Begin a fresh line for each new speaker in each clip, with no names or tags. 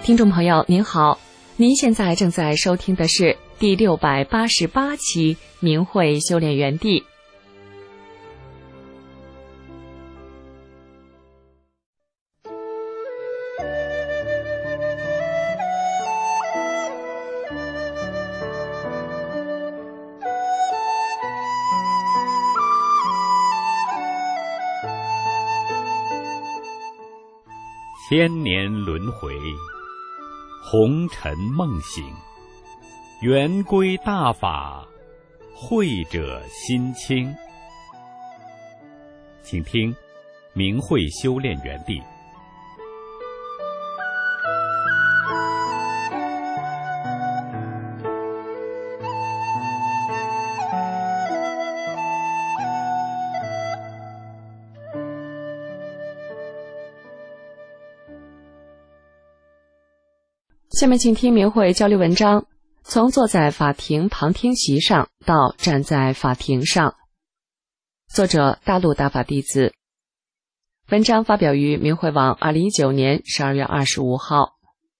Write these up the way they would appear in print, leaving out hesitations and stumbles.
听众朋友您好，您现在正在收听的是第688期明慧修炼园地。
千年轮回，红尘梦醒，圆归大法，慧者心清。请听明慧修炼园地。
下面请听明慧交流文章，从坐在法庭旁听席上到站在法庭上。作者大陆大法弟子。文章发表于明慧网2019年12月25号。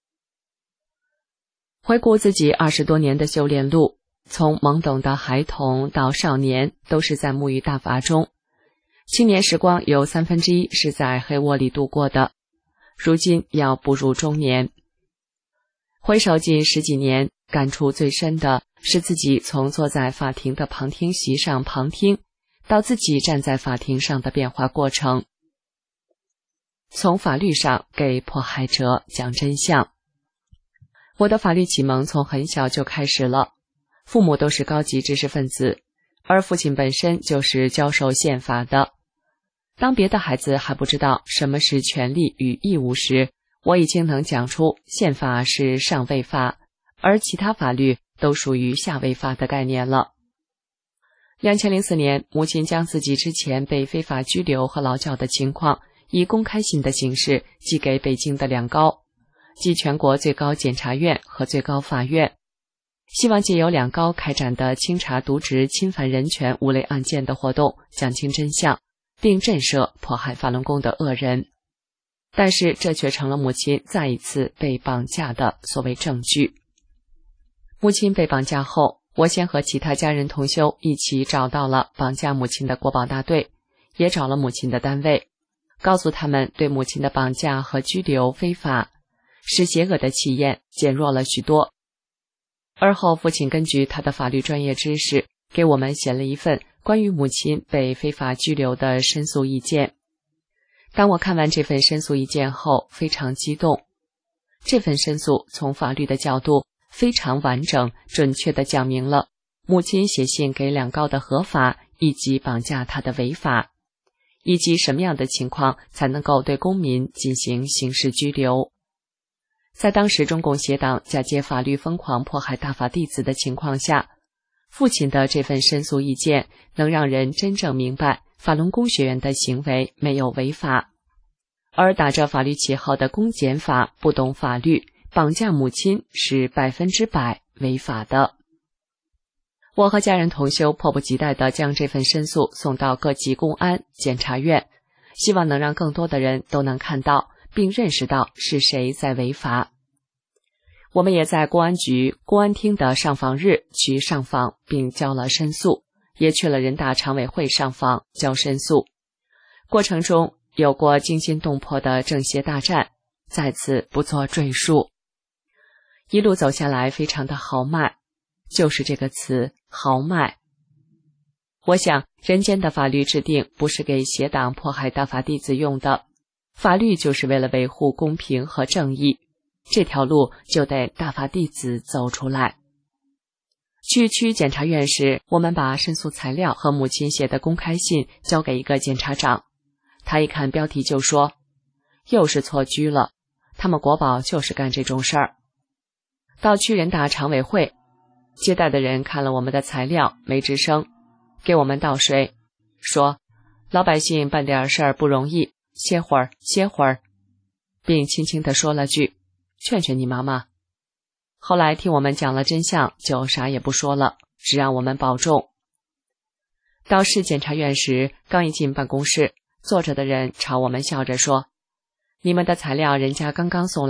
回顾自己20多年的修炼路，从懵懂的孩童到少年，都是在沐浴大法中。青年时光有1/3是在黑窝里度过的，如今要步入中年。回首近10几年，感触最深的是自己从坐在法庭的旁听席上旁听，到自己站在法庭上的变化过程。从法律上给迫害者讲真相。我的法律启蒙从很小就开始了，父母都是高级知识分子，而父亲本身就是教授宪法的。当别的孩子还不知道什么是权利与义务时，我已经能讲出宪法是上位法，而其他法律都属于下位法的概念了。2004年，母亲将自己之前被非法拘留和劳教的情况以公开信的形式寄给北京的两高，即全国最高检察院和最高法院，希望借由两高开展的清查渎职侵犯人权5类案件的活动讲清真相，并震慑迫害法轮功的恶人。但是这却成了母亲再一次被绑架的所谓证据。母亲被绑架后，我先和其他家人同修一起找到了绑架母亲的国保大队，也找了母亲的单位，告诉他们对母亲的绑架和拘留非法，使邪恶的气焰减弱了许多。而后父亲根据他的法律专业知识，给我们写了一份关于母亲被非法拘留的申诉意见。当我看完这份申诉意见后，非常激动。这份申诉从法律的角度非常完整、准确地讲明了母亲写信给两高的合法，以及绑架他的违法，以及什么样的情况才能够对公民进行刑事拘留。在当时中共邪党假借法律疯狂迫害大法弟子的情况下，父亲的这份申诉意见能让人真正明白法轮功学员的行为没有违法，而打着法律旗号的公检法不懂法律，绑架母亲是100%违法的。我和家人同修迫不及待地将这份申诉送到各级公安、检察院，希望能让更多的人都能看到并认识到是谁在违法。我们也在公安局公安厅的上访日去上访并交了申诉，也去了人大常委会上访交申诉。过程中有过惊心动魄的正邪大战，在此不做赘述。一路走下来非常的豪迈，就是这个词，豪迈。我想人间的法律制定不是给邪党迫害大法弟子用的，法律就是为了维护公平和正义，这条路就得大法弟子走出来。去区检察院时，我们把申诉材料和母亲写的公开信交给一个检察长，他一看标题就说，又是错拘了，他们国保就是干这种事儿。到区人大常委会，接待的人看了我们的材料没吱声，给我们倒水，说老百姓办点事儿不容易，歇会儿歇会儿，并轻轻地说了句劝劝你妈妈。后来听我们讲了真相，就啥也不说了，只让我们保重。到市检察院时，刚一进办公室，坐着的人朝我们笑着说，你们的材料人家刚刚送来，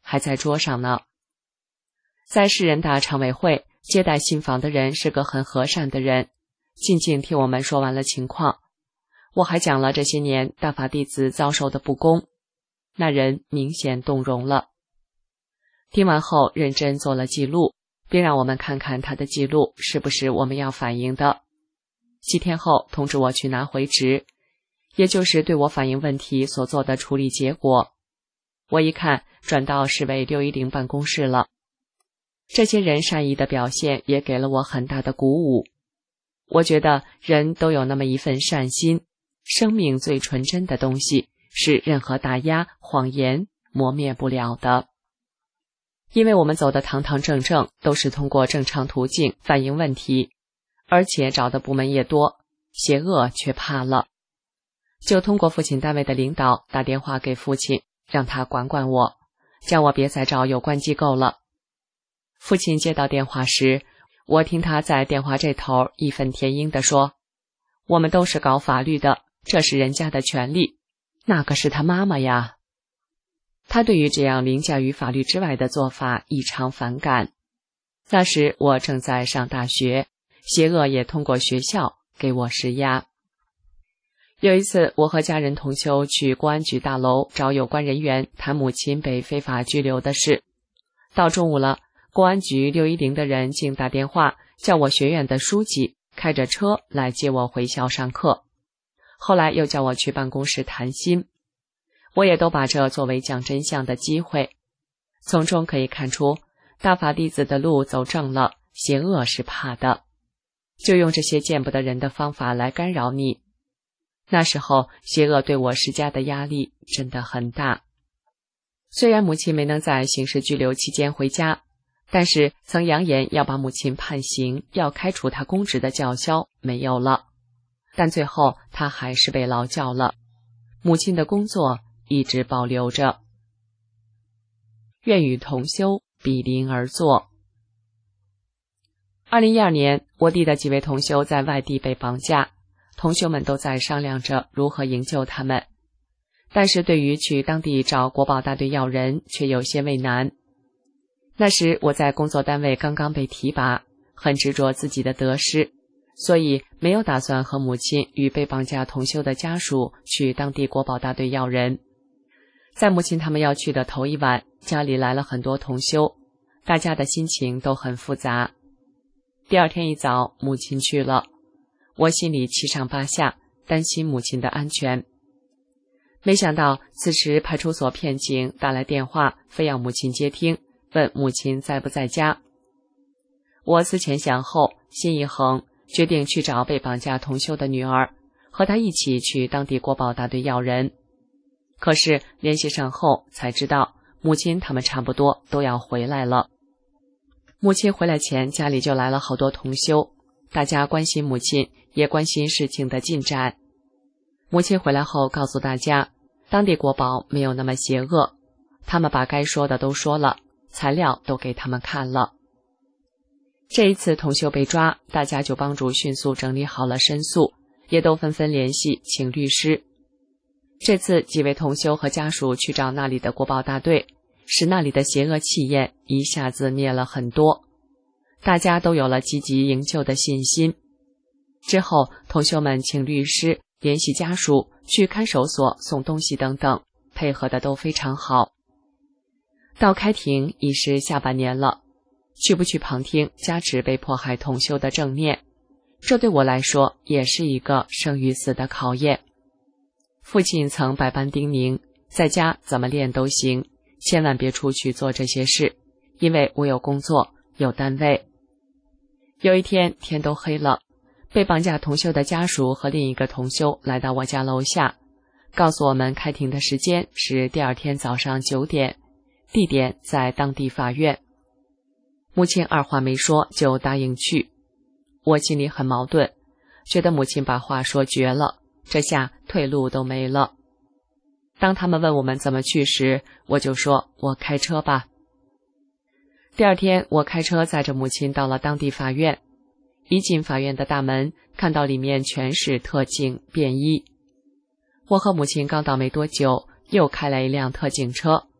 还在桌上呢。在市人大常委会接待新房的人是个很和善的人，静静替我们说完了情况。我还讲了这些年大法弟子遭受的不公，那人明显动容了。听完后认真做了记录，并让我们看看他的记录是不是我们要反映的。几天后通知我去拿回执，也就是对我反映问题所做的处理结果。我一看，转到市委610办公室了。这些人善意的表现也给了我很大的鼓舞。我觉得人都有那么一份善心，生命最纯真的东西是任何打压、谎言磨灭不了的。因为我们走得堂堂正正，都是通过正常途径反映问题，而且找的部门也多，邪恶却怕了。就通过父亲单位的领导打电话给父亲，让他管管我，叫我别再找有关机构了。父亲接到电话时，我听他在电话这头义愤填膺地说，我们都是搞法律的，这是人家的权利，那个是他妈妈呀。他对于这样凌驾于法律之外的做法异常反感。那时我正在上大学，邪恶也通过学校给我施压。有一次，我和家人同修去公安局大楼找有关人员谈母亲被非法拘留的事。到中午了，公安局610的人竟打电话叫我学院的书记开着车来接我回校上课，后来又叫我去办公室谈心。我也都把这作为讲真相的机会。从中可以看出，大法弟子的路走正了，邪恶是怕的，就用这些见不得人的方法来干扰你。那时候邪恶对我施加的压力真的很大。虽然母亲没能在刑事拘留期间回家，但是曾扬言要把母亲判刑，要开除她公职的叫嚣没有了，但最后她还是被劳教了，母亲的工作一直保留着。愿与同修比邻而坐。2012年，我弟的几位同修在外地被绑架，同修们都在商量着如何营救他们，但是对于去当地找国保大队要人却有些为难。那时我在工作单位刚刚被提拔，很执着自己的得失，所以没有打算和母亲与被绑架同修的家属去当地国保大队要人。在母亲他们要去的头一晚，家里来了很多同修，大家的心情都很复杂。第二天一早，母亲去了，我心里七上八下，担心母亲的安全。没想到此时派出所片警打来电话，非要母亲接听，问母亲在不在家。我思前想后，心一横，决定去找被绑架同修的女儿，和她一起去当地国保大队要人。可是联系上后才知道，母亲他们差不多都要回来了。母亲回来前，家里就来了好多同修，大家关心母亲，也关心事情的进展。母亲回来后告诉大家，当地国保没有那么邪恶，他们把该说的都说了，材料都给他们看了。这一次同修被抓，大家就帮助迅速整理好了申诉，也都纷纷联系请律师。这次几位同修和家属去找那里的国保大队，使那里的邪恶气焰一下子灭了很多，大家都有了积极营救的信心。之后同修们请律师联系家属，去看守所送东西等等，配合的都非常好。到开庭已是下半年了，去不去旁听加持被迫害同修的正念，这对我来说也是一个生与死的考验。父亲曾百般叮咛，在家怎么练都行，千万别出去做这些事，因为我有工作，有单位。有一天天都黑了，被绑架同修的家属和另一个同修来到我家楼下，告诉我们开庭的时间是第二天早上9点，地点在当地法院。母亲二话没说就答应去。我心里很矛盾，觉得母亲把话说绝了，这下退路都没了。当他们问我们怎么去时，我就说我开车吧。第二天我开车载着母亲到了当地法院，一进法院的大门，看到里面全是特警便衣。我和母亲刚到没多久，又开来一辆特警车，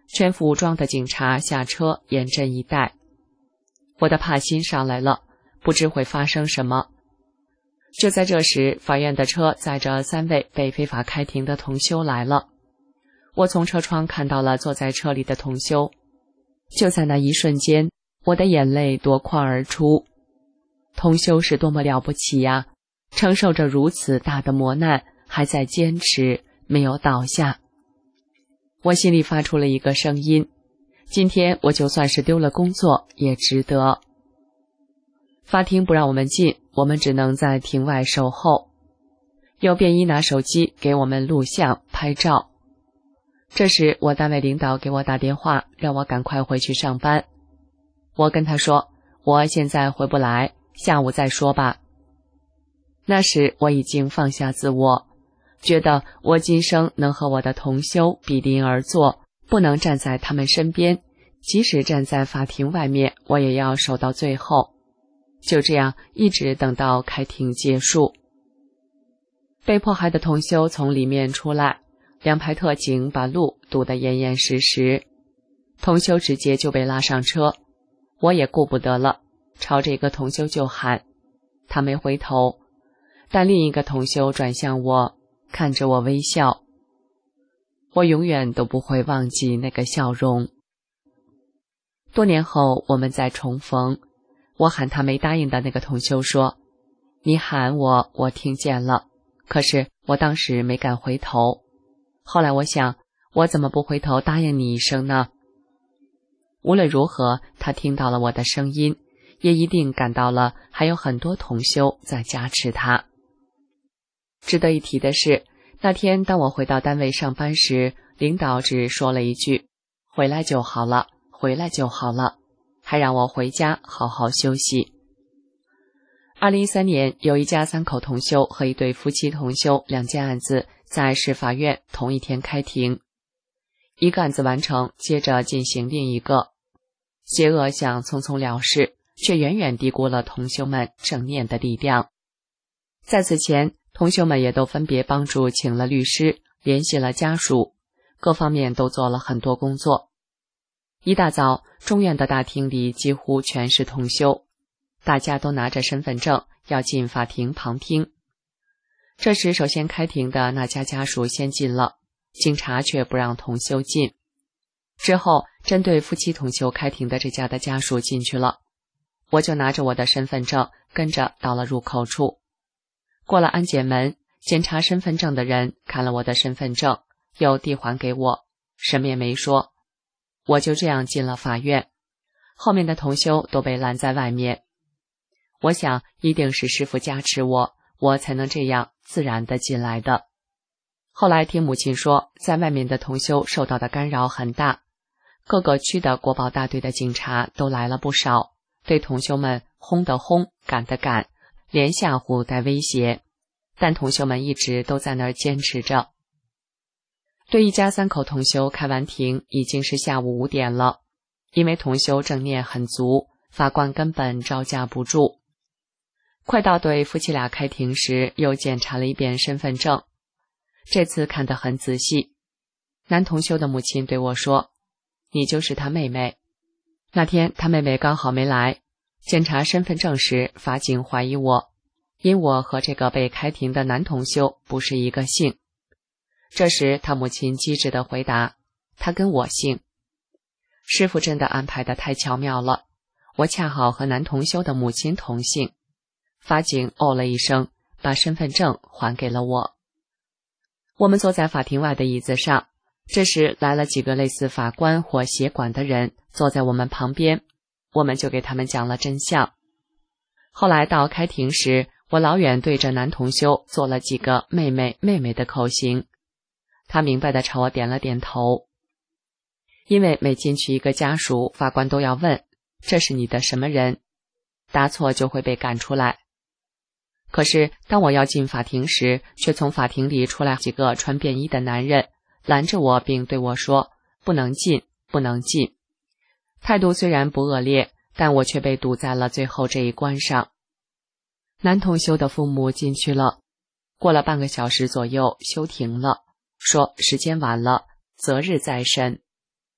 全副武装的警察下车严阵以待。我的怕心上来了，不知会发生什么。就在这时，法院的车载着3位被非法开庭的同修来了。我从车窗看到了坐在车里的同修，就在那一瞬间，我的眼泪夺眶而出。同修是多么了不起呀，承受着如此大的磨难，还在坚持，没有倒下。我心里发出了一个声音，今天我就算是丢了工作也值得。法庭不让我们进，我们只能在庭外守候。有便衣拿手机给我们录像拍照。这时我单位领导给我打电话，让我赶快回去上班。我跟他说，我现在回不来，下午再说吧。那时我已经放下自我，觉得我今生能和我的同修比邻而坐，不能站在他们身边，即使站在法庭外面，我也要守到最后。就这样一直等到开庭结束。被迫害的同修从里面出来，2排特警把路堵得严严实实，同修直接就被拉上车。我也顾不得了，朝这个同修就喊，他没回头，但另一个同修转向我，看着我微笑。我永远都不会忘记那个笑容。多年后我们再重逢，我喊他没答应的那个同修说，你喊我，我听见了，可是我当时没敢回头。后来我想，我怎么不回头答应你一声呢？无论如何，他听到了我的声音，也一定感到了还有很多同修在加持他。值得一提的是，那天当我回到单位上班时，领导只说了一句，回来就好了，回来就好了，还让我回家好好休息。2013年，有一家3口同修和一对夫妻同修2件案子在市法院同一天开庭。一个案子完成，接着进行另一个。邪恶想匆匆了事，却远远低估了同修们正念的力量。在此前，同修们也都分别帮助请了律师，联系了家属，各方面都做了很多工作。一大早，中院的大厅里几乎全是同修，大家都拿着身份证要进法庭旁听。这时首先开庭的那家家属先进了，警察却不让同修进。之后针对夫妻同修开庭的这家的家属进去了，我就拿着我的身份证跟着到了入口处。过了安检门，检查身份证的人看了我的身份证，又递还给我，什么也没说。我就这样进了法院，后面的同修都被拦在外面。我想一定是师父加持我才能这样自然地进来的。后来听母亲说，在外面的同修受到的干扰很大，各个区的国保大队的警察都来了不少，对同修们轰的轰，赶的赶，连吓唬带威胁，但同修们一直都在那儿坚持着。对一家3口同修开完庭已经是下午5点了，因为同修正念很足，法官根本招架不住。快到对夫妻俩开庭时，又检查了一遍身份证，这次看得很仔细。男同修的母亲对我说，你就是他妹妹。那天他妹妹刚好没来，检查身份证时，法警怀疑我，因我和这个被开庭的男同修不是一个姓。这时他母亲机智地回答，他跟我姓。师父真的安排得太巧妙了，我恰好和男同修的母亲同姓。法警哦了一声，把身份证还给了我。我们坐在法庭外的椅子上，这时来了几个类似法官或协管的人，坐在我们旁边，我们就给他们讲了真相。后来到开庭时，我老远对着男同修做了几个妹妹妹妹的口型，他明白地朝我点了点头。因为每进去一个家属，法官都要问，这是你的什么人？答错就会被赶出来。可是当我要进法庭时，却从法庭里出来几个穿便衣的男人，拦着我并对我说，不能进，不能进。态度虽然不恶劣，但我却被堵在了最后这一关上。男同修的父母进去了，过了半个小时左右休庭了，说时间晚了，择日再审。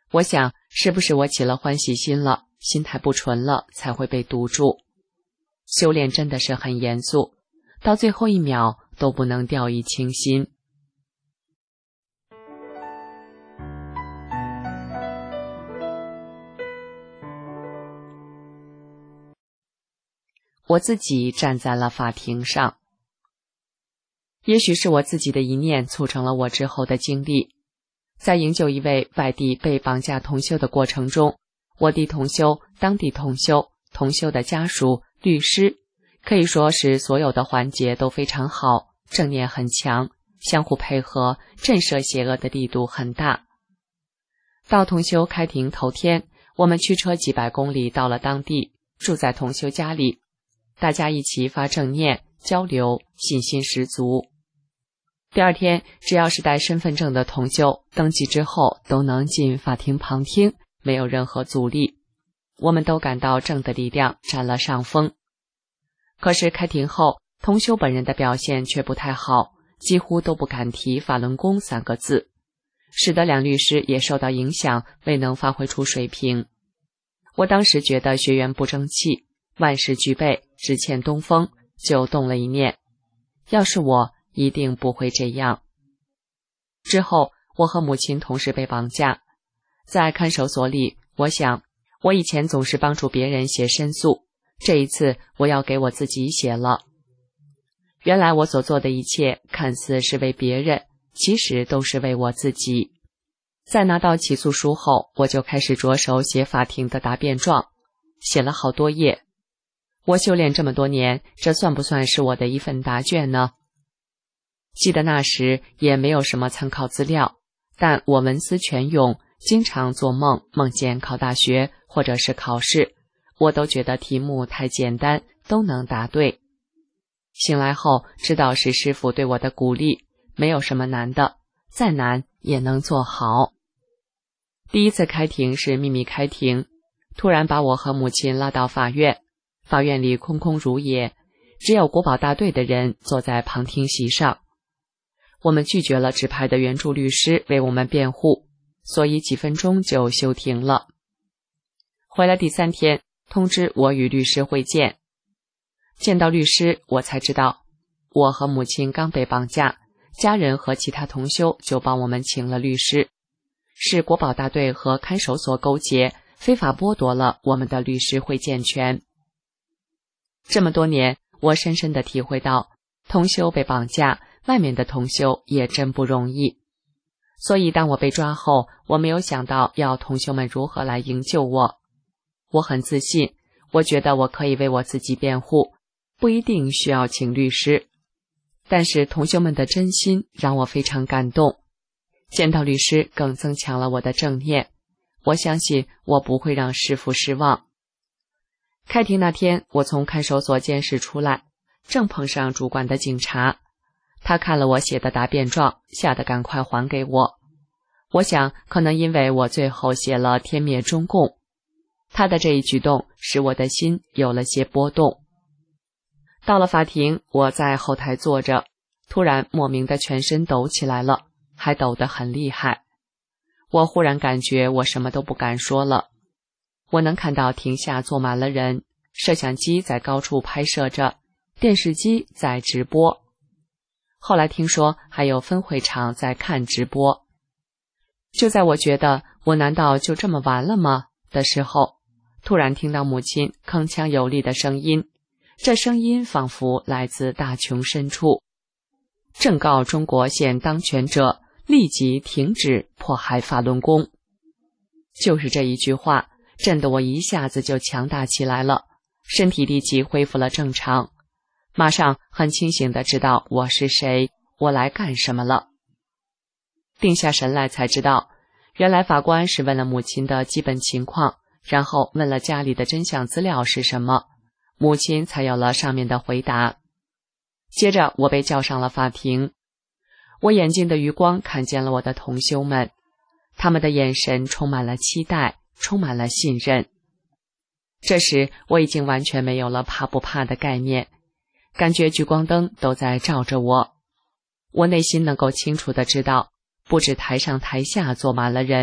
我想，是不是我起了欢喜心了，心态不纯了，才会被堵住？修炼真的是很严肃，到最后一秒都不能掉以轻心。我自己站在了法庭上。也许是我自己的一念促成了我之后的经历。在营救一位外地被绑架同修的过程中，我地同修、当地同修、同修的家属、律师，可以说是所有的环节都非常好，正念很强，相互配合，震慑邪恶的力度很大。到同修开庭头天，我们驱车几百公里到了当地，住在同修家里，大家一起发正念，交流，信心十足。第二天，只要是带身份证的同修，登记之后都能进法庭旁听，没有任何阻力。我们都感到正的力量占了上风。可是开庭后，同修本人的表现却不太好，几乎都不敢提法轮功3个字，使得梁律师也受到影响，未能发挥出水平。我当时觉得学员不争气，万事俱备，只欠东风，就动了一念，要是我一定不会这样。之后，我和母亲同时被绑架。在看守所里，我想，我以前总是帮助别人写申诉，这一次我要给我自己写了。原来我所做的一切看似是为别人，其实都是为我自己。在拿到起诉书后，我就开始着手写法庭的答辩状，写了好多页。我修炼这么多年，这算不算是我的一份答卷呢？记得那时也没有什么参考资料，但我文思泉涌，经常做梦，梦见考大学或者是考试，我都觉得题目太简单，都能答对。醒来后知道是师父对我的鼓励，没有什么难的，再难也能做好。第一次开庭是秘密开庭，突然把我和母亲拉到法院，法院里空空如也，只有国保大队的人坐在旁听席上。我们拒绝了指派的援助律师为我们辩护，所以几分钟就休庭了。回来第3天，通知我与律师会见。见到律师，我才知道，我和母亲刚被绑架，家人和其他同修就帮我们请了律师，是国保大队和看守所勾结，非法剥夺了我们的律师会见权。这么多年，我深深地体会到，同修被绑架，外面的同修也真不容易。所以当我被抓后，我没有想到要同修们如何来营救我。我很自信，我觉得我可以为我自己辩护，不一定需要请律师。但是同修们的真心让我非常感动，见到律师更增强了我的正念。我相信我不会让师父失望。开庭那天，我从看守所监室出来，正碰上主管的警察。他看了我写的答辩状，吓得赶快还给我。我想，可能因为我最后写了天灭中共，他的这一举动使我的心有了些波动。到了法庭，我在后台坐着，突然莫名的全身抖起来了，还抖得很厉害。我忽然感觉我什么都不敢说了。我能看到庭下坐满了人，摄像机在高处拍摄着，电视机在直播。后来听说还有分会场在看直播。就在我觉得我难道就这么完了吗的时候，突然听到母亲铿锵有力的声音，这声音仿佛来自大穷深处。正告中国现当权者立即停止迫害法轮功。就是这一句话，震得我一下子就强大起来了，身体立即恢复了正常，马上很清醒地知道我是谁，我来干什么了。定下神来才知道，原来法官是问了母亲的基本情况，然后问了家里的真相资料是什么，母亲才有了上面的回答。接着我被叫上了法庭，我眼睛的余光看见了我的同修们，他们的眼神充满了期待，充满了信任。这时我已经完全没有了怕不怕的概念，感觉聚光灯都在照着我。我内心能够清楚地知道，不止台上台下坐满了人，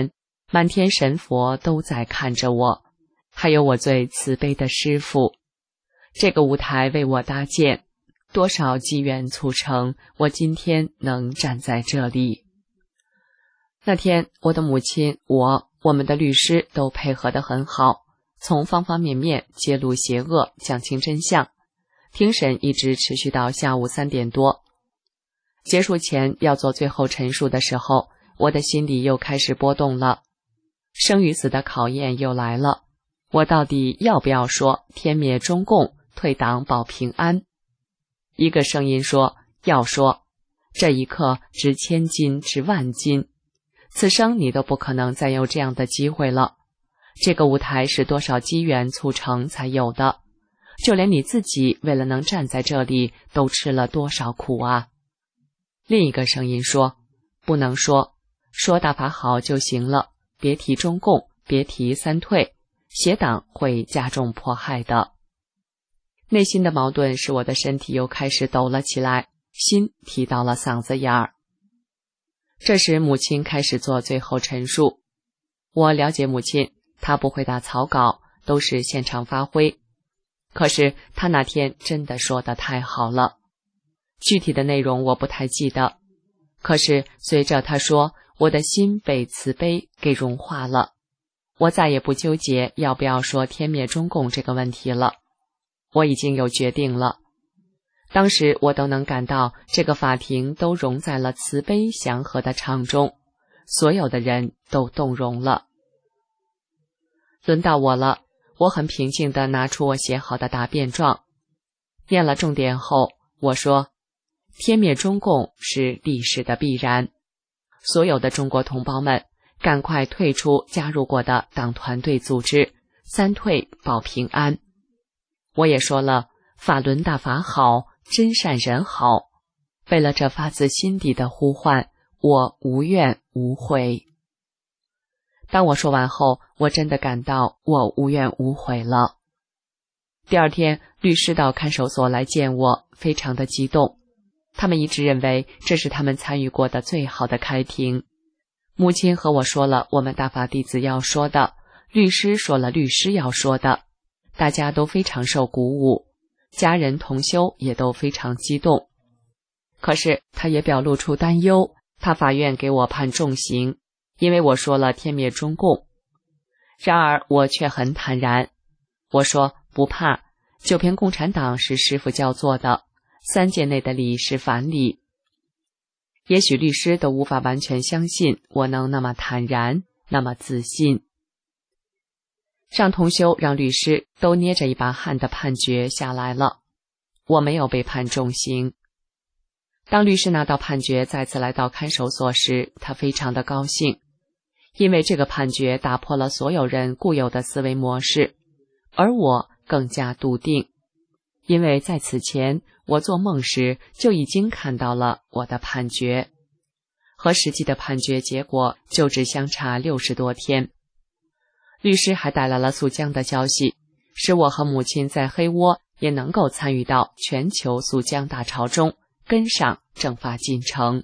满天神佛都在看着我，还有我最慈悲的师父。这个舞台为我搭建，多少机缘促成，我今天能站在这里。那天，我的母亲、我们的律师都配合得很好，从方方面面揭露邪恶，讲清真相。庭审一直持续到下午3点多。结束前要做最后陈述的时候，我的心里又开始波动了。生与死的考验又来了，我到底要不要说天灭中共，退党保平安？一个声音说要说，这一刻值千金值万金，此生你都不可能再有这样的机会了。这个舞台是多少机缘促成才有的，就连你自己为了能站在这里都吃了多少苦啊。另一个声音说，不能说，说大法好就行了，别提中共，别提三退，邪党会加重迫害的。内心的矛盾使我的身体又开始抖了起来，心提到了嗓子眼儿。这时母亲开始做最后陈述。我了解母亲，她不会打草稿，都是现场发挥。可是她那天真的说得太好了，具体的内容我不太记得，可是随着她说，我的心被慈悲给融化了。我再也不纠结要不要说天灭中共这个问题了，我已经有决定了。当时我都能感到这个法庭都融在了慈悲祥和的场中，所有的人都动容了。轮到我了，我很平静地拿出我写好的答辩状，念了重点后，我说，天灭中共是历史的必然，所有的中国同胞们赶快退出加入过的党团队组织，三退保平安。我也说了，法轮大法好，真善人好，为了这发自心底的呼唤，我无怨无悔。当我说完后，我真的感到我无怨无悔了。第二天，律师到看守所来见我，非常的激动。他们一致认为这是他们参与过的最好的开庭。母亲和我说了我们大法弟子要说的，律师说了律师要说的，大家都非常受鼓舞，家人同修也都非常激动。可是他也表露出担忧，怕法院给我判重刑，因为我说了天灭中共。然而我却很坦然，我说不怕，9篇共产党是师父教做的，3届内的理是反理。也许律师都无法完全相信我能那么坦然，那么自信。让同修让律师都捏着一把汗的判决下来了，我没有被判重刑。当律师拿到判决再次来到看守所时，他非常的高兴，因为这个判决打破了所有人固有的思维模式，而我更加笃定，因为在此前我做梦时就已经看到了我的判决，和实际的判决结果就只相差60多天。律师还带来了肃江的消息，使我和母亲在黑窝也能够参与到全球肃江大潮中，跟上正法进程。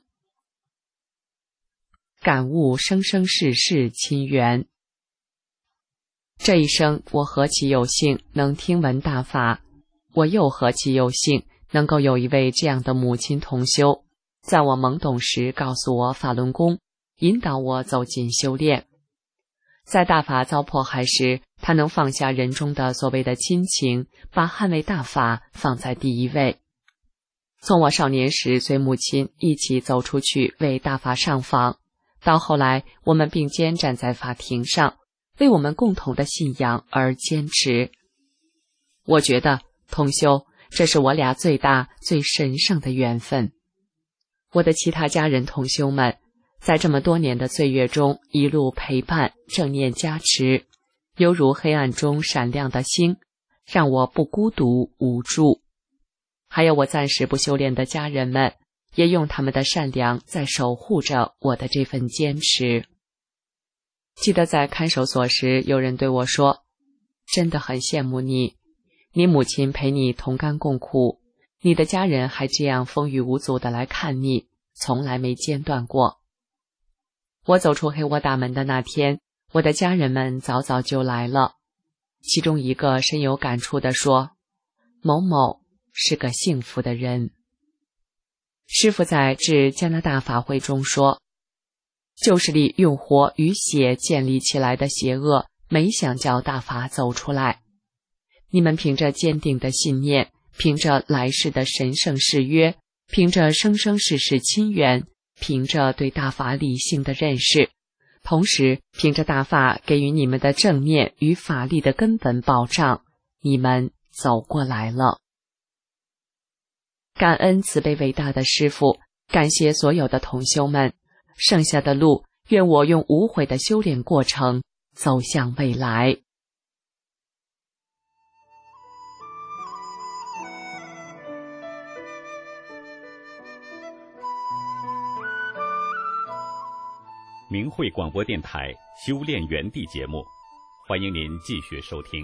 感悟生生世世亲缘。这一生我何其有幸能听闻大法，我又何其有幸能够有一位这样的母亲同修，在我懵懂时告诉我法轮功，引导我走进修炼。在大法遭迫害时，他能放下人中的所谓的亲情，把捍卫大法放在第一位。从我少年时随母亲一起走出去为大法上访，到后来我们并肩站在法庭上，为我们共同的信仰而坚持。我觉得同修，这是我俩最大最神圣的缘分。我的其他家人同修们在这么多年的岁月中一路陪伴，正念加持，犹如黑暗中闪亮的星，让我不孤独无助。还有我暂时不修炼的家人们，也用他们的善良在守护着我的这份坚持。记得在看守所时，有人对我说，真的很羡慕你，你母亲陪你同甘共苦，你的家人还这样风雨无阻地来看你，从来没间断过。我走出黑窝大门的那天， 我的家人们早早就来了，其中一个深有感触地说：“某某是个幸福的人。”师父在致加拿大法会中说，就是力用火与血建立起来的邪恶，没想叫大法走出来。你们凭着坚定的信念，凭着来世的神圣誓约，凭着生生世世亲缘，凭着对大法理性的认识，同时凭着大法给予你们的正面与法力的根本保障，你们走过来了。感恩慈悲伟大的师父，感谢所有的同修们，剩下的路，愿我用无悔的修炼过程走向未来。
明慧广播电台修炼园地节目，欢迎您继续收听。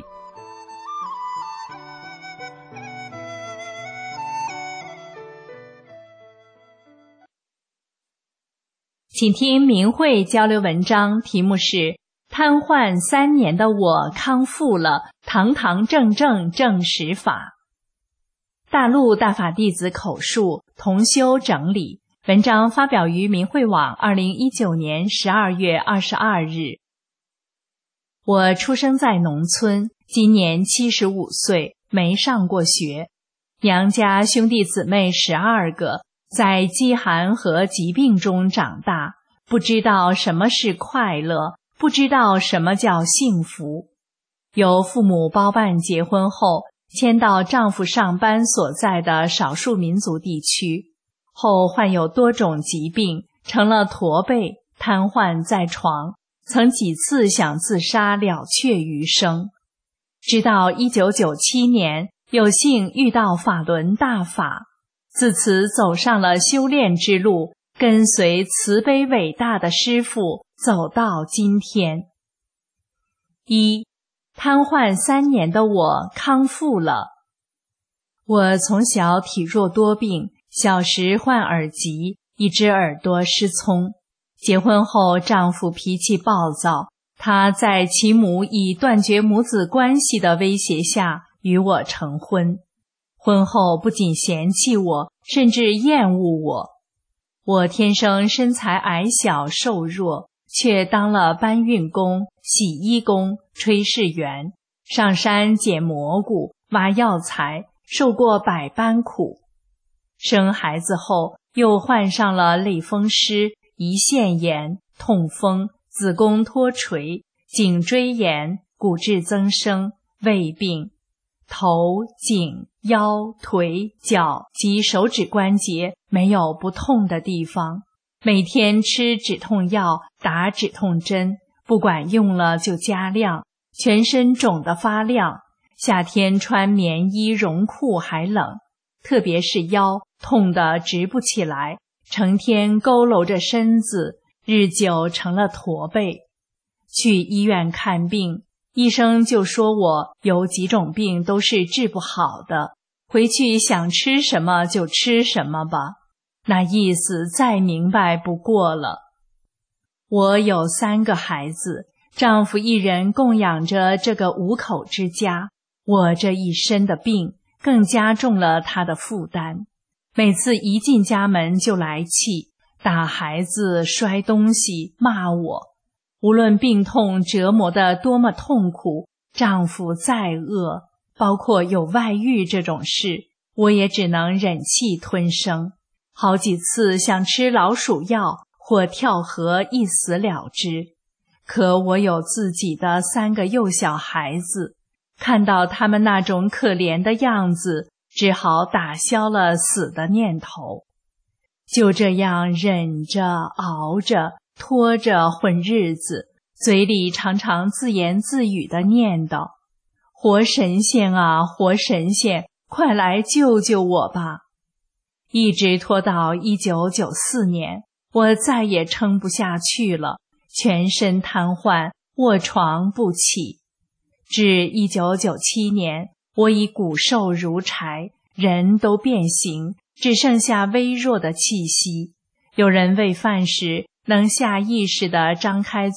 请听明慧交流文章，题目是瘫痪3年的我康复了，堂堂正正正实法。大陆大法弟子口述，同修整理。文章发表于明慧网2019年12月22日。我出生在农村，今年75岁，没上过学。娘家兄弟姊妹12个，在饥寒和疾病中长大，不知道什么是快乐，不知道什么叫幸福。由父母包办结婚后，迁到丈夫上班所在的少数民族地区，后患有多种疾病，成了驼背，瘫痪在床，曾几次想自杀了却余生。直到1997年，有幸遇到法轮大法，自此走上了修炼之路，跟随慈悲伟大的师父走到今天。1. 瘫痪3年的我康复了。我从小体弱多病，小时患耳疾，一只耳朵失聪。结婚后，丈夫脾气暴躁，他在其母以断绝母子关系的威胁下与我成婚。婚后不仅嫌弃我，甚至厌恶我。我天生身材矮小瘦弱，却当了搬运工、洗衣工、炊事员，上山捡蘑菇、挖药材，受过百般苦。生孩子后，又患上了类风湿、胰腺炎、痛风、子宫脱垂、颈椎炎、骨质增生、胃病，头、颈、腰、腿、脚及手指关节没有不痛的地方，每天吃止痛药，打止痛针，不管用了就加量，全身肿得发亮，夏天穿棉衣绒裤还冷，特别是腰痛得直不起来，成天佝偻着身子，日久成了驼背。去医院看病，医生就说我有几种病都是治不好的，回去想吃什么就吃什么吧，那意思再明白不过了。我有3个孩子，丈夫一人供养着这个5口之家，我这一身的病更加重了他的负担。每次一进家门就来气，打孩子、摔东西、骂我。无论病痛折磨得多么痛苦，丈夫再恶，包括有外遇这种事，我也只能忍气吞声。好几次想吃老鼠药或跳河一死了之。可我有自己的3个幼小孩子，看到他们那种可怜的样子，只好打消了死的念头。就这样忍着熬着拖着混日子，嘴里常常自言自语地念叨：活神仙啊，活神仙，快来救救我吧！一直拖到1994年，我再也撑不下去了，全身瘫痪，卧床不起。至1997年，我已骨瘦如柴，人都变形，只剩下微弱的气息。有人喂饭时能下意识地张开嘴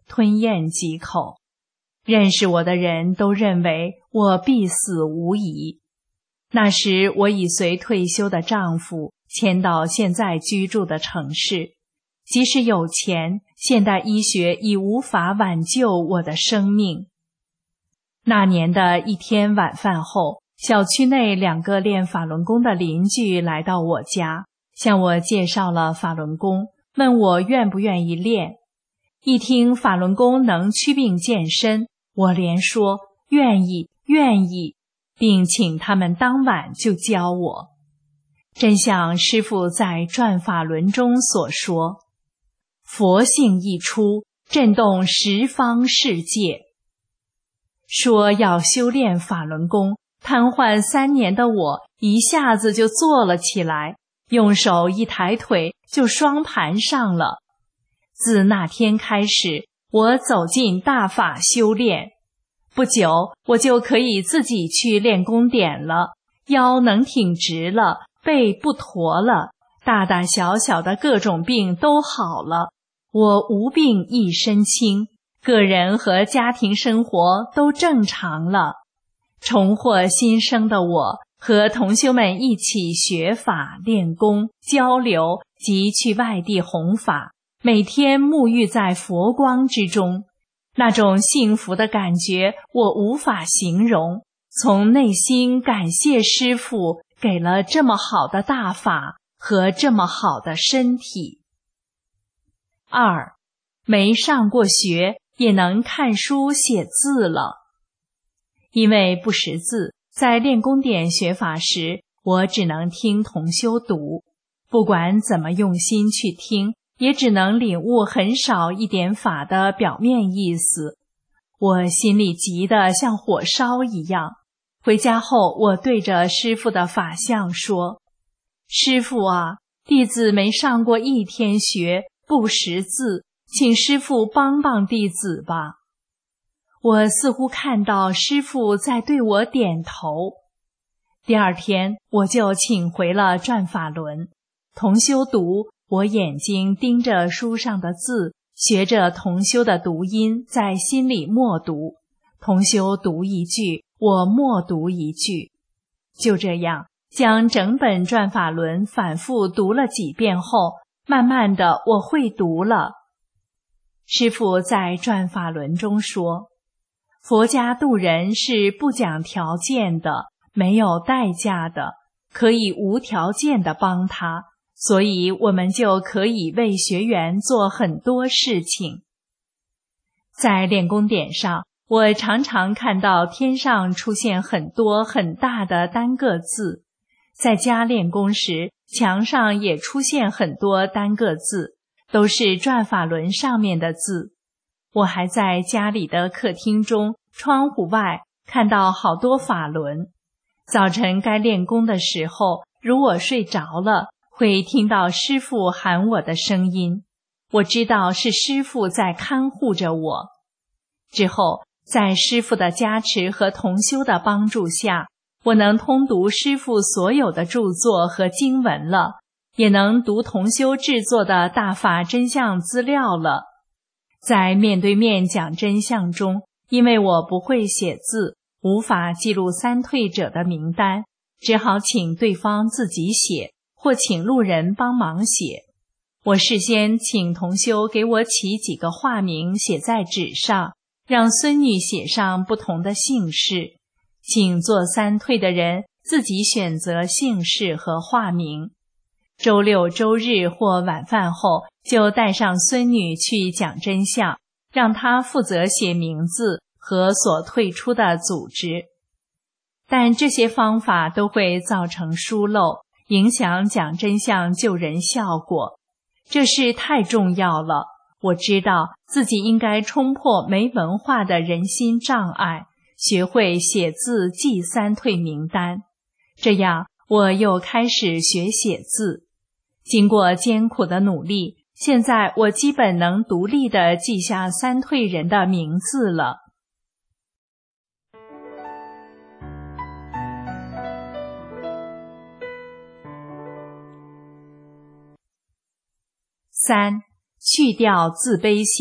吞咽几口。认识我的人都认为我必死无疑。那时我已随退休的丈夫迁到现在居住的城市，即使有钱，现代医学已无法挽救我的生命。那年的一天晚饭后，小区内2个练法轮功的邻居来到我家，向我介绍了法轮功，问我愿不愿意练。一听法轮功能祛病健身，我连说愿意，并请他们当晚就教我。真像师父在《转法轮》中所说，佛性一出，震动十方世界。说要修炼法轮功，瘫痪3年的我一下子就坐了起来，用手一抬腿就双盘上了。自那天开始，我走进大法修炼，不久我就可以自己去练功点了，腰能挺直了，背不驼了，大大小小的各种病都好了，我无病一身轻，个人和家庭生活都正常了。重获新生的我，和同修们一起学法、练功、交流及去外地弘法，每天沐浴在佛光之中，那种幸福的感觉我无法形容，从内心感谢师父给了这么好的大法和这么好的身体。2. 没上过学也能看书写字了。因为不识字，在练功点学法时，我只能听同修读，不管怎么用心去听，也只能领悟很少一点法的表面意思。我心里急得像火烧一样。回家后，我对着师父的法相说：师父啊，弟子没上过1天学，不识字，请师父帮帮弟子吧。我似乎看到师父在对我点头。第2天，我就请回了转法轮。同修读，我眼睛盯着书上的字，学着同修的读音，在心里默读。同修读一句，我默读一句。就这样，将整本转法轮反复读了几遍后，慢慢的我会读了。师父在转法轮中说，佛家度人是不讲条件的，没有代价的，可以无条件的帮他，所以我们就可以为学员做很多事情。在练功点上，我常常看到天上出现很多很大的单个字，在家练功时，墙上也出现很多单个字，都是转法轮上面的字。我还在家里的客厅中，窗户外看到好多法轮。早晨该练功的时候，如我睡着了，会听到师父喊我的声音，我知道是师父在看护着我。之后，在师父的加持和同修的帮助下，我能通读师父所有的著作和经文了，也能读同修制作的大法真相资料了。在面对面讲真相中，因为我不会写字，无法记录三退者的名单，只好请对方自己写，或请路人帮忙写。我事先请同修给我起几个化名写在纸上，让孙女写上不同的姓氏，请做三退的人自己选择姓氏和化名。周六周日或晚饭后，就带上孙女去讲真相，让她负责写名字和所退出的组织。但这些方法都会造成疏漏，影响讲真相救人效果。这事太重要了，我知道自己应该冲破没文化的人心障碍，学会写字记三退名单。这样我又开始学写字。经过艰苦的努力，现在我基本能独立地记下三退人的名字了。3. 去掉自卑心，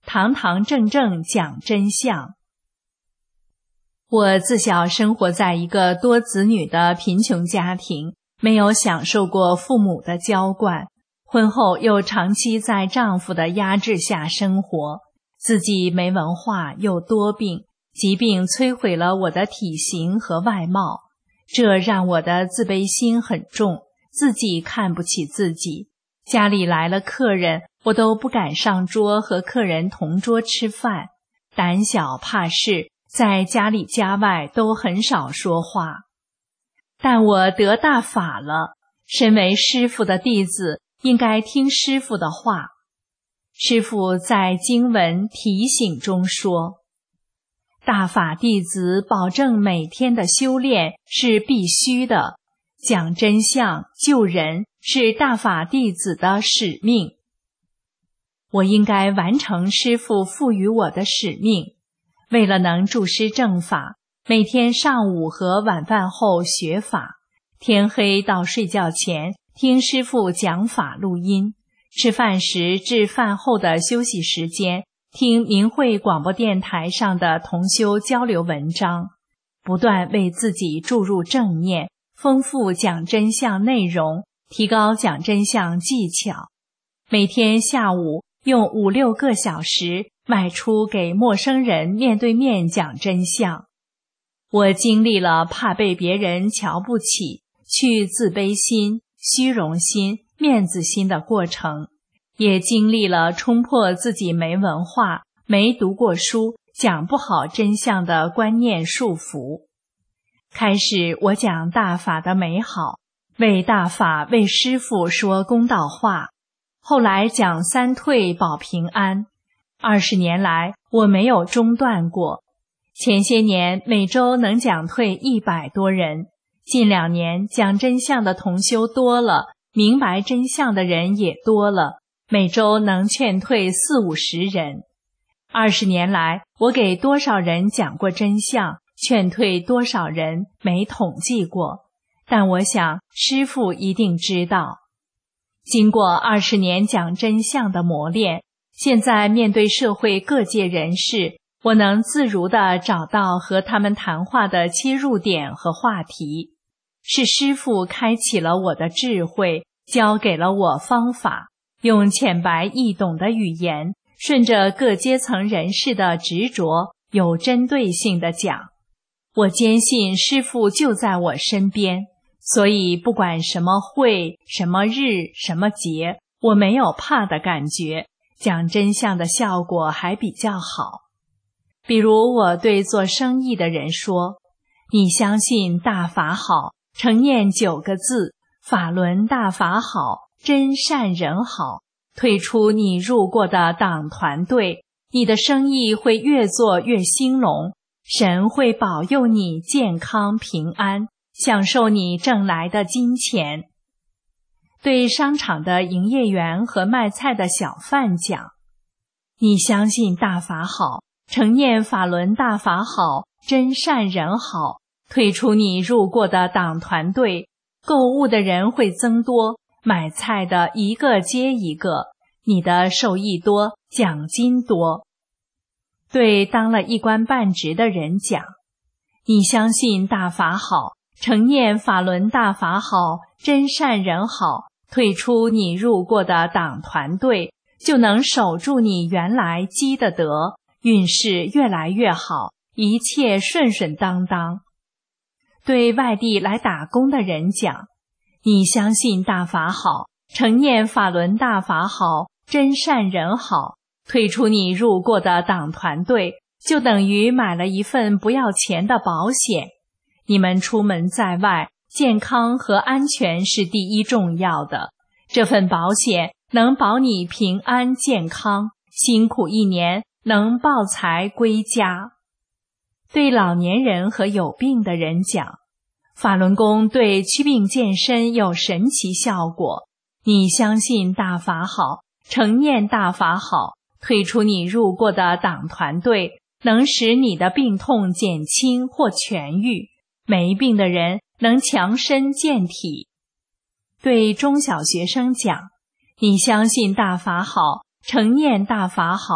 堂堂正正讲真相。我自小生活在一个多子女的贫穷家庭，没有享受过父母的娇惯，婚后又长期在丈夫的压制下生活，自己没文化又多病，疾病摧毁了我的体型和外貌，这让我的自卑心很重，自己看不起自己。家里来了客人，我都不敢上桌和客人同桌吃饭，胆小怕事，在家里家外都很少说话。但我得大法了，身为师父的弟子，应该听师父的话。师父在经文提醒中说，大法弟子保证每天的修炼是必须的，讲真相救人是大法弟子的使命。我应该完成师父赋予我的使命，为了能助师正法，每天上午和晚饭后学法，天黑到睡觉前听师父讲法录音，吃饭时至饭后的休息时间听明慧广播电台上的同修交流文章，不断为自己注入正念，丰富讲真相内容，提高讲真相技巧。每天下午用5-6个小时外出给陌生人面对面讲真相。我经历了怕被别人瞧不起、去自卑心、虚荣心、面子心的过程，也经历了冲破自己没文化、没读过书、讲不好真相的观念束缚。开始我讲大法的美好，为大法为师父说公道话，后来讲三退保平安。20年来我没有中断过，前些年每周能讲退100多人，近2年讲真相的同修多了，明白真相的人也多了，每周能劝退40-50人。20年来我给多少人讲过真相，劝退多少人没统计过，但我想师父一定知道。经过20年讲真相的磨练，现在面对社会各界人士，我能自如地找到和他们谈话的切入点和话题。是师父开启了我的智慧，教给了我方法，用浅白易懂的语言，顺着各阶层人士的执着，有针对性地讲。我坚信师父就在我身边，所以不管什么会、什么日、什么节，我没有怕的感觉，讲真相的效果还比较好。比如我对做生意的人说，你相信大法好，常念9个字，法轮大法好，真善人好，退出你入过的党团队，你的生意会越做越兴隆，神会保佑你健康平安，享受你挣来的金钱。对商场的营业员和卖菜的小贩讲，你相信大法好，常念法轮大法好，真善人好，退出你入过的党团队，购物的人会增多，买菜的一个接一个，你的受益多，奖金多。对当了一官半职的人讲，你相信大法好，常念法轮大法好，真善人好，退出你入过的党团队，就能守住你原来积的德，运势越来越好，一切顺顺当当。对外地来打工的人讲，你相信大法好，常念法轮大法好，真善人好，退出你入过的党团队，就等于买了一份不要钱的保险。你们出门在外，健康和安全是第一重要的，这份保险能保你平安健康，辛苦1年能抱财归家。对老年人和有病的人讲，法轮功对祛病健身有神奇效果，你相信大法好，常念大法好，退出你入过的党团队，能使你的病痛减轻或痊愈，没病的人能强身健体。对中小学生讲，你相信大法好，常念大法好，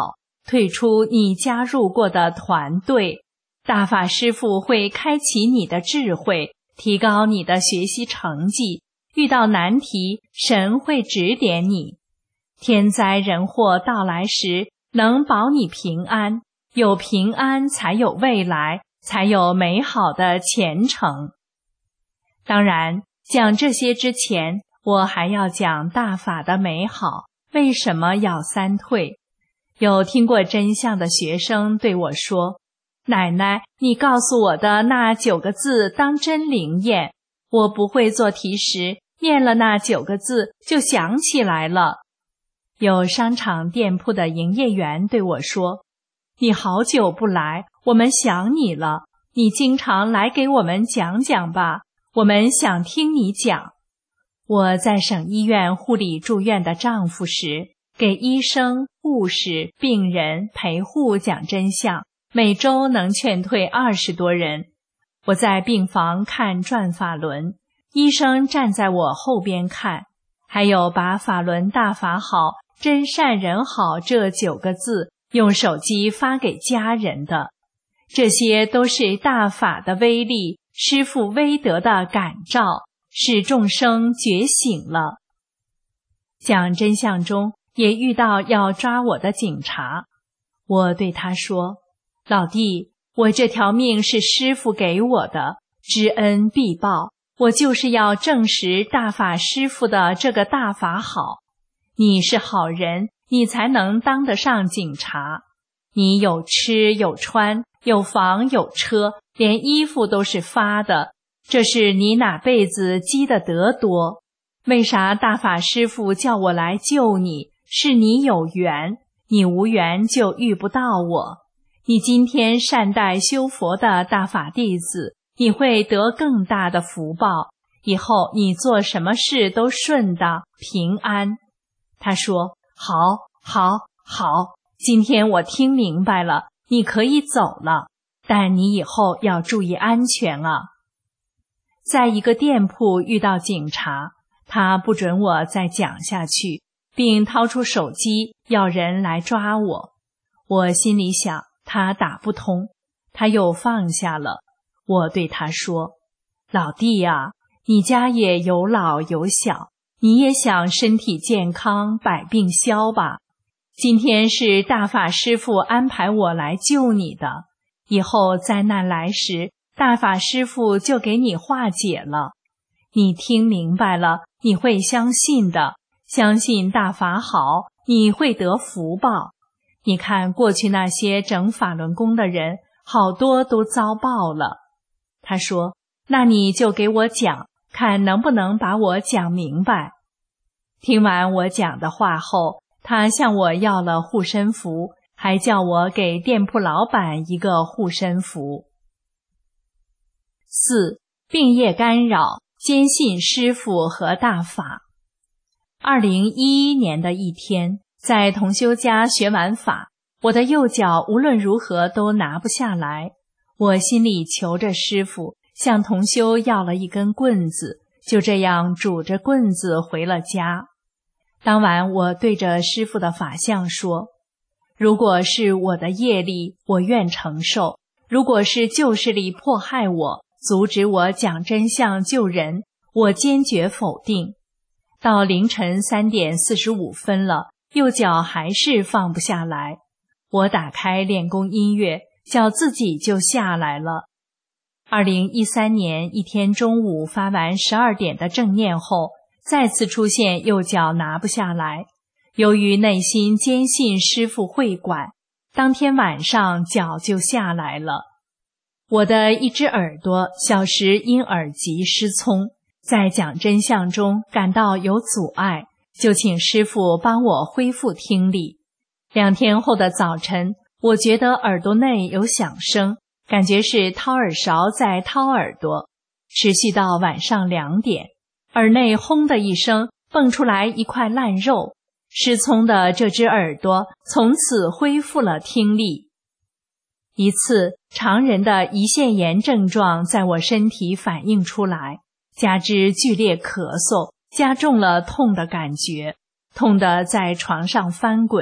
退出你加入过的团队，大法师父会开启你的智慧，提高你的学习成绩，遇到难题，神会指点你。天灾人祸到来时，能保你平安，有平安才有未来，才有美好的前程。当然，讲这些之前，我还要讲大法的美好，为什么要三退？有听过真相的学生对我说，奶奶，你告诉我的那9个字当真灵验，我不会做题时，念了那9个字就想起来了。有商场店铺的营业员对我说，你好久不来，我们想你了，你经常来给我们讲讲吧，我们想听你讲。我在省医院护理住院的丈夫时，给医生、护士、病人、陪护讲真相，每周能劝退20多人。我在病房看转法轮，医生站在我后边看，还有把法轮大法好、真善人好这9个字用手机发给家人的。这些都是大法的威力，师父威德的感召，使众生觉醒了。讲真相中也遇到要抓我的警察，我对他说，老弟，我这条命是师父给我的，知恩必报，我就是要证实大法师父的这个大法好。你是好人，你才能当得上警察。你有吃有穿，有房有车，连衣服都是发的，这是你哪辈子积的德多。为啥大法师父叫我来救你？是你有缘，你无缘就遇不到我。你今天善待修佛的大法弟子，你会得更大的福报，以后你做什么事都顺当平安。他说，好，今天我听明白了，你可以走了，但你以后要注意安全啊。在一个店铺遇到警察，他不准我再讲下去，并掏出手机要人来抓我。我心里想，他打不通，他又放下了。我对他说，老弟呀，你家也有老有小，你也想身体健康，百病消吧。今天是大法师父安排我来救你的，以后灾难来时，大法师父就给你化解了。你听明白了，你会相信的，相信大法好，你会得福报。你看过去那些整法轮功的人，好多都遭报了。他说，那你就给我讲，看能不能把我讲明白。听完我讲的话后，他向我要了护身符，还叫我给店铺老板一个护身符。4. 病业干扰，坚信师父和大法。2011年的一天，在同修家学完法，我的右脚无论如何都拿不下来。我心里求着师父，向同修要了一根棍子，就这样拄着棍子回了家。当晚我对着师父的法相说，如果是我的业力，我愿承受；如果是旧势力迫害我，阻止我讲真相救人，我坚决否定。到凌晨3点45分了，右脚还是放不下来。我打开练功音乐，脚自己就下来了。2013年一天中午发完12点的正念后，再次出现右脚拿不下来。由于内心坚信师父会管，当天晚上脚就下来了。我的一只耳朵小时因耳疾失聪，在讲真相中感到有阻碍，就请师父帮我恢复听力。2天后的早晨，我觉得耳朵内有响声，感觉是掏耳勺在掏耳朵，持续到晚上2点，耳内轰的一声蹦出来一块烂肉，失聪的这只耳朵从此恢复了听力。一次常人的胰腺炎症状在我身体反映出来，加之剧烈咳嗽，加重了痛的感觉，痛得在床上翻滚，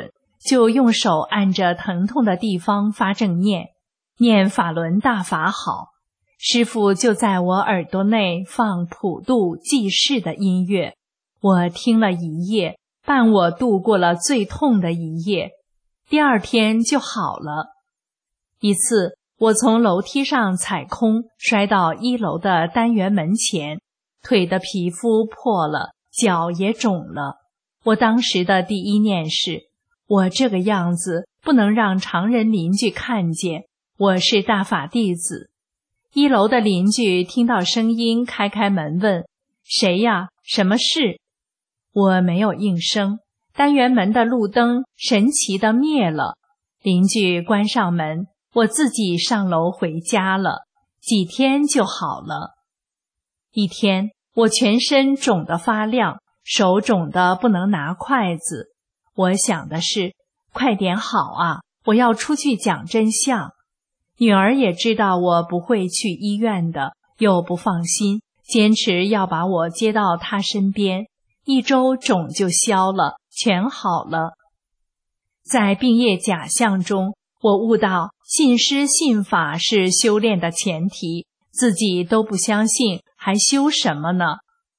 就用手按着疼痛的地方发正念，念法轮大法好。师父就在我耳朵内放普度济世的音乐，我听了一夜，伴我度过了最痛的一夜，第二天就好了。一次，我从楼梯上踩空，摔到1楼的单元门前，腿的皮肤破了，脚也肿了。我当时的第一念是，我这个样子不能让常人邻居看见，我是大法弟子。1楼的邻居听到声音，开门问：谁呀？什么事？我没有应声，单元门的路灯神奇地灭了，邻居关上门，我自己上楼回家了，几天就好了。一天，我全身肿得发亮，手肿得不能拿筷子。我想的是，快点好啊，我要出去讲真相。女儿也知道我不会去医院的，又不放心，坚持要把我接到她身边。1周肿就消了，全好了。在病业假象中，我悟到信师信法是修炼的前提，自己都不相信，还修什么呢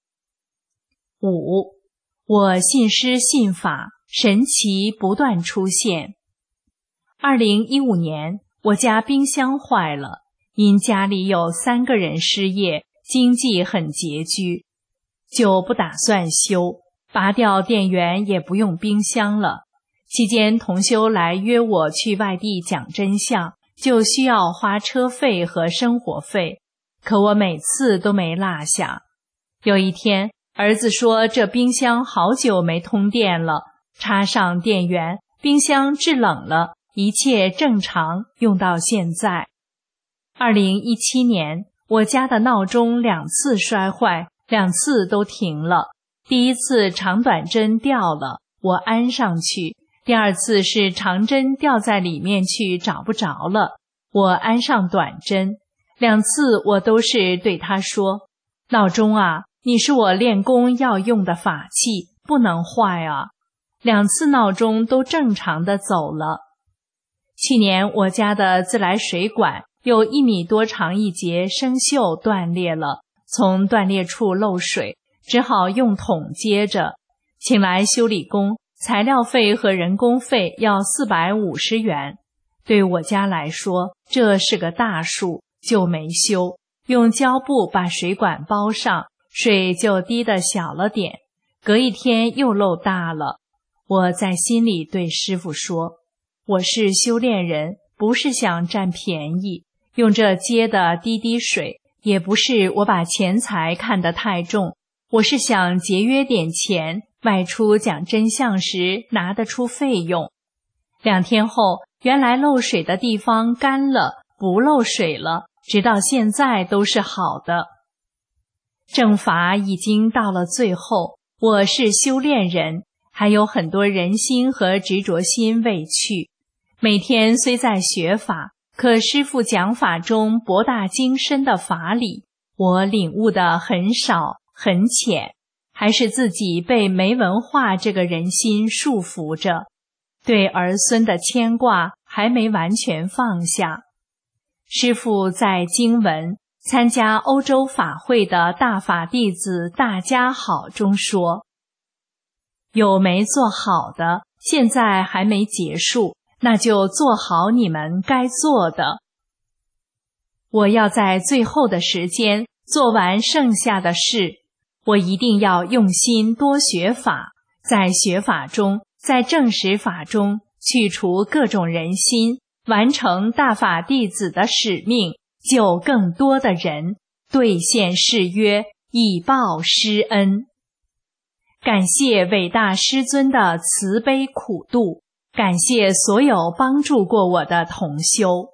？5. 我信师信法，神奇不断出现。2015年，我家冰箱坏了，因家里有3个人失业，经济很拮据，就不打算修，拔掉电源也不用冰箱了。期间同修来约我去外地讲真相，就需要花车费和生活费，可我每次都没落下。有一天，儿子说这冰箱好久没通电了，插上电源，冰箱制冷了，一切正常，用到现在。2017年，我家的闹钟2次摔坏，2次都停了。第一次长短针掉了，我安上去；第二次是长针掉在里面去找不着了，我安上短针。2次我都是对他说：闹钟啊，你是我练功要用的法器，不能坏啊。2次闹钟都正常的走了。去年我家的自来水管有1米多长一节生锈断裂了，从断裂处漏水，只好用桶接着，请来修理工，材料费和人工费要450元。对我家来说，这是个大数，就没修，用胶布把水管包上，水就滴得小了点，隔一天又漏大了。我在心里对师父说，我是修炼人，不是想占便宜，用这接的滴滴水，也不是我把钱财看得太重，我是想节约点钱，外出讲真相时拿得出费用。2天后，原来漏水的地方干了，不漏水了，直到现在都是好的。正法已经到了最后，我是修炼人，还有很多人心和执着心未去。每天虽在学法，可师父讲法中博大精深的法理，我领悟的很少很浅，还是自己被没文化这个人心束缚着，对儿孙的牵挂还没完全放下。师父在经文参加欧洲法会的大法弟子大家好中说，有没做好的，现在还没结束，那就做好你们该做的。我要在最后的时间做完剩下的事，我一定要用心多学法，在学法中，在证实法中去除各种人心，完成大法弟子的使命，救更多的人，兑现誓约，以报师恩。感谢伟大师尊的慈悲苦度，感谢所有帮助过我的同修。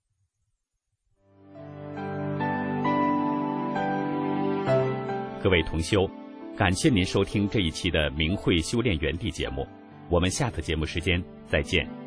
各位同修，感谢您收听这一期的明慧修炼园地节目，我们下次节目时间再见。